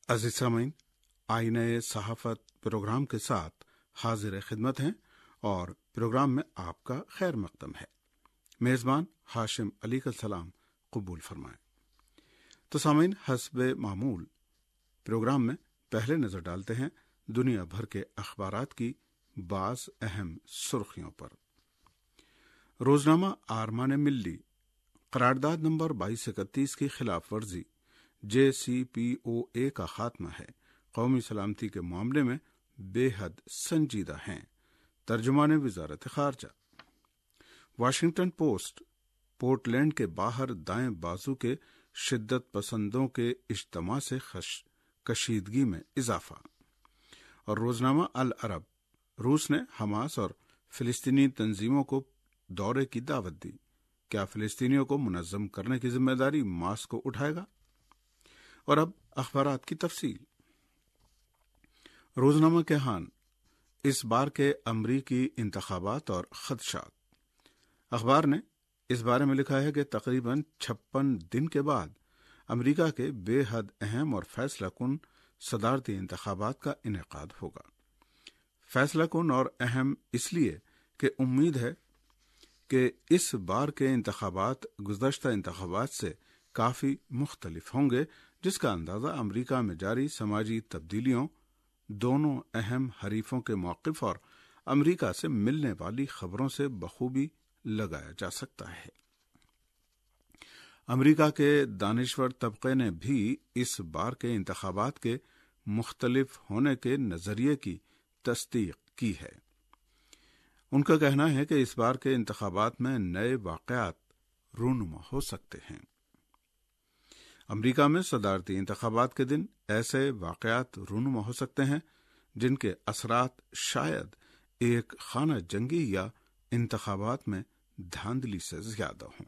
अज़ीज़ सामीन, आईने सहाफ़त प्रोग्राम के साथ हाजिर खिदमत हैं और प्रोग्राम में आपका खैर मक़दम है। मेज़बान हाशिम अली का सलाम कबूल फरमाएं। तो सामीन, हस्बे मामूल प्रोग्राम में पहले नज़र डालते हैं दुनिया भर के अखबारात की बाज़ अहम सुर्खियों पर। रोजनामा आरमान मिल्ली करारदाद नंबर 2231 की खिलाफ वर्जी JCPOA का खात्मा है, कौमी सलामती के मामले में बेहद संजीदा हैं। तर्जुमाने वजारत खारजा। वाशिंगटन पोस्ट पोर्टलैंड के बाहर दाएं बाजू के शिद्दत पसंदों के इज्तिमा से कशीदगी में इजाफा। और रोजनामा अल अरब, रूस ने हमास और फिलिस्तीनी तंजीमों को दौरे की दावत दी, क्या फिलिस्तीनियों को मुनज़्ज़म करने की जिम्मेदारी मास्को उठाएगा। और अब अखबारात की तफसील। रोजनामा के हान, इस बार के अमरीकी इंतखाबात और खदशात। अखबार ने इस बारे में लिखा है कि तकरीबन 56 दिन के बाद अमरीका के बेहद अहम और फैसला कुन सदारती इंतखाबात का इनेकाद होगा। फैसला कुन और अहम इसलिए कि उम्मीद है कि इस बार के इंतखाबात गुज़श्ता इंतखाबात से काफी मुख्तलिफ होंगे, जिसका अंदाजा अमरीका में जारी समाजी तब्दीलियों, दोनों अहम हरीफों के मौक़िफ़ और अमरीका से मिलने वाली खबरों से बखूबी लगाया जा सकता है। अमरीका के दानिश्वर तबके ने भी इस बार के इंतखाबात के मुख्तलिफ होने के नजरिए की तस्दीक की है। उनका कहना है कि इस बार के इंतखाबात में नए वाक़यात रूनुमा हो सकते हैं। अमरीका में सदारती इंतखाबात के दिन ऐसे वाक़यात रूनुमा हो सकते हैं जिनके असरात शायद एक खाना जंगी या इंतखाबात में धांधली से ज्यादा हों।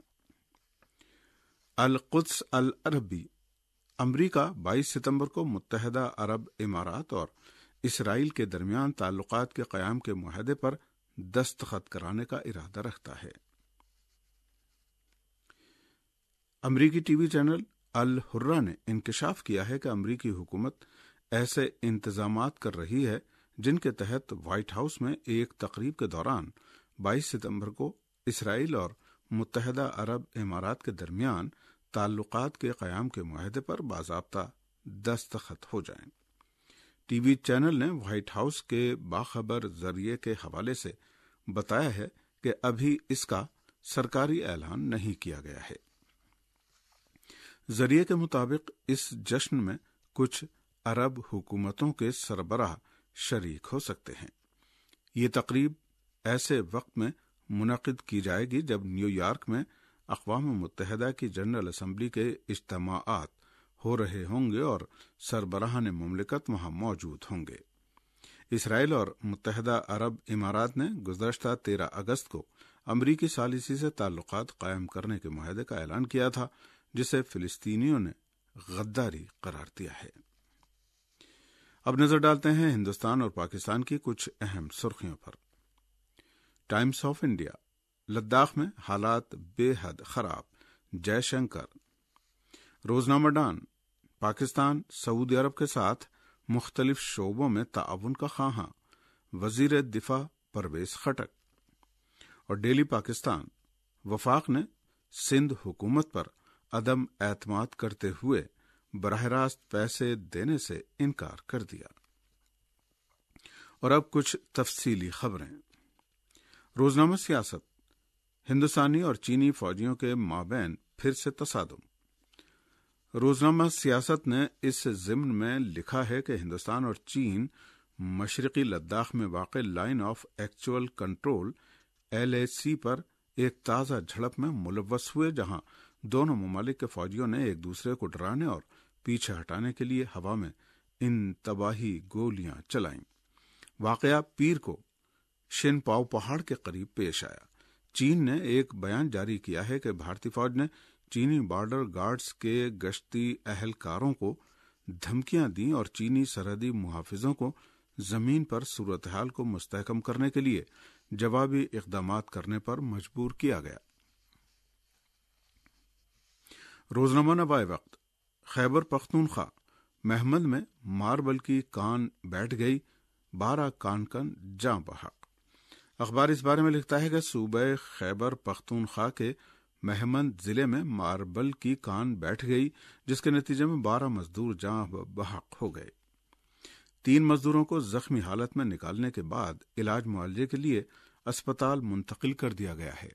अल कुद्स अल अरबी, अमरीका 22 सितंबर को मुत्तहदा अरब इमारात और इसराइल के दरमियान ताल्लुकात के क़याम के मुआहदे पर दस्तखत कराने का इरादा रखता है। अमरीकी टीवी चैनल अल हुर्रा ने इंकशाफ किया है कि अमरीकी हुकूमत ऐसे इंतजामात कर रही है जिनके तहत व्हाइट हाउस में एक तकरीब के दौरान 22 सितंबर को इसराइल और मुत्तहदा अरब इमारात के दरमियान ताल्लुकात के क़याम के मुआहदे पर बाज़ाब्ता दस्तखत हो जाएं। टीवी चैनल ने व्हाइट हाउस के बाखबर जरिए के हवाले से बताया है कि अभी इसका सरकारी ऐलान नहीं किया गया है। जरिए के मुताबिक इस जश्न में कुछ अरब हुकूमतों के सरबराह शरीक हो सकते हैं। ये तकरीब ऐसे वक्त में मुनक़िद की जाएगी जब न्यूयॉर्क में अक़वाम मुत्तहदा की जनरल असम्बली के इज्तिमाआत हो रहे होंगे और सरबराहान मुमलिकत वहां मौजूद होंगे। इसराइल और मुत्तहदा अरब इमारात ने गुज़श्ता 13 अगस्त को अमरीकी सालिसी से ताल्लुकात कायम करने के मुआहदे का ऐलान किया था, जिसे फिलिस्तीनियों ने गद्दारी करार दिया है। अब नजर डालते हैं हिंदुस्तान और पाकिस्तान की कुछ अहम सुर्खियों पर। टाइम्स ऑफ इंडिया, लद्दाख में हालात बेहद खराब, जयशंकर। रोजनामा डॉन, पाकिस्तान सऊदी अरब के साथ मुख्तलिफ शोबों में ताअवुन का ख्वाहां, वजीर दिफा परवेज खटक। और डेली पाकिस्तान, वफाक ने सिंध हुकूमत पर अदम एतमाद करते हुए बराह रास्त पैसे देने से इनकार कर दिया। और अब कुछ तफसीली खबरें। रोजनामा सियासत, हिंदुस्तानी और चीनी फौजियों के माबैन फिर से तसादुम। रोजनामा सियासत ने इस ज़िम्न में लिखा है कि हिंदुस्तान और चीन मशरकी लद्दाख में वाक़े line of actual control LAC पर एक ताज़ा झड़प में मुलव्वस हुए, जहां दोनों ममालिक के फौजियों ने एक दूसरे को डराने और पीछे हटाने के लिए हवा में इन तबाही गोलियां चलाईं। वाक़या पीर को शिनपाओ पहाड़ के करीब पेश आया। चीन ने एक बयान जारी किया है कि भारतीय फौज ने चीनी बॉर्डर गार्ड्स के गश्ती अहलकारों को धमकियां दी और चीनी सरहदी मुहाफिजों को जमीन पर सूरत हाल को मुस्तहकम करने के लिए जवाबी इक़दामात करने पर मजबूर किया गया। रोजनामा नवाए वक्त, खैबर पख्तूनख्वा, محمد میں ماربل کی کان بیٹھ گئی، 12 کان جاں بحق۔ اخبار اس بارے میں لکھتا ہے کہ صوبہ خیبر پختونخوا کے مہمند ضلع میں ماربل کی کان بیٹھ گئی، جس کے نتیجے میں 12 مزدور جاں بحق ہو گئے۔ 3 مزدوروں کو زخمی حالت میں نکالنے کے بعد علاج معالجے کے لیے اسپتال منتقل کر دیا گیا ہے۔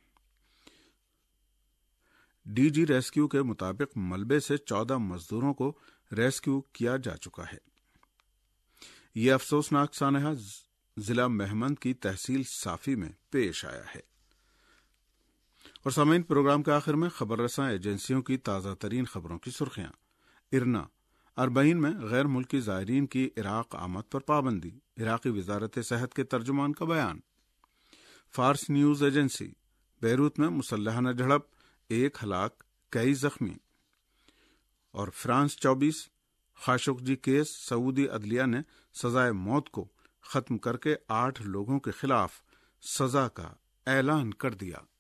ڈی جی ریسکیو کے مطابق ملبے سے 14 مزدوروں کو ریسکیو کیا جا چکا ہے۔ یہ افسوسناک سانحہ ضلع مہمند کی تحصیل صافی میں پیش آیا ہے۔ اور سامعین، پروگرام کے آخر میں خبر رساں ایجنسیوں کی تازہ ترین خبروں کی سرخیاں۔ ارنا 40 میں غیر ملکی زائرین کی عراق آمد پر پابندی، عراقی وزارت صحت کے ترجمان کا بیان۔ فارس نیوز ایجنسی، بیروت میں مسلحانہ جھڑپ، 1 ہلاک، کئی زخمی۔ اور فرانس 24 خاشقجی کیس، سعودی عدلیہ نے سزائے موت کو ختم کر کے 8 لوگوں کے خلاف سزا کا اعلان کر دیا۔